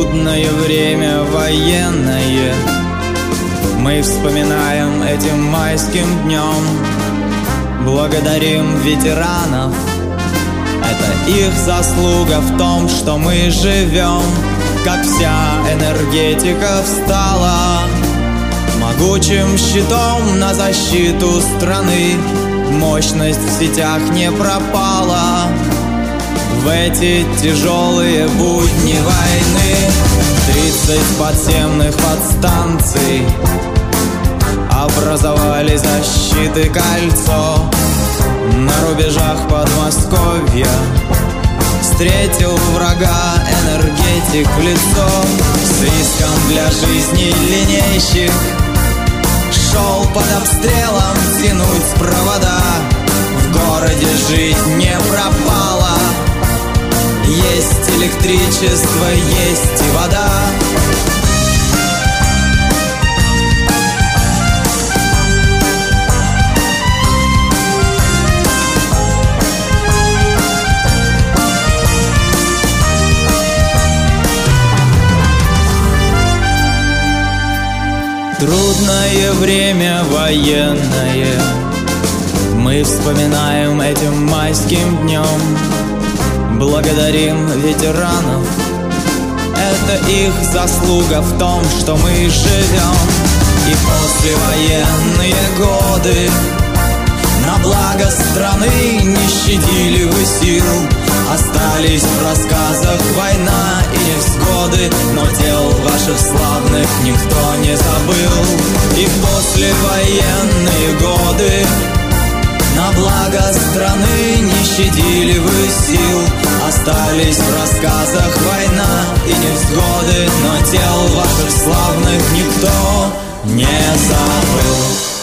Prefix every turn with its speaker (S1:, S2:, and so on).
S1: Трудное время военное мы вспоминаем этим майским днем. Благодарим ветеранов, это их заслуга в том, что мы живем. Как вся энергетика встала могучим щитом на защиту страны. Мощность в сетях не пропала в эти тяжелые будни войны. 30 подземных подстанций образовали защиты кольцо. На рубежах Подмосковья встретил врага энергетик в лицо. С риском для жизни линейщик шел под обстрелом тянуть провода. В городе жизнь не пропала, есть электричество, есть и вода. Трудное время военное мы вспоминаем этим майским днем. Благодарим ветеранов, это их заслуга в том, что мы живем. И послевоенные годы на благо страны не щадили вы сил. Остались в рассказах война и невзгоды, но дел ваших славных никто не забыл. И послевоенные годы на благо страны не щадили вы сил. Остались в рассказах война и невзгоды, но дел ваших славных никто не забыл.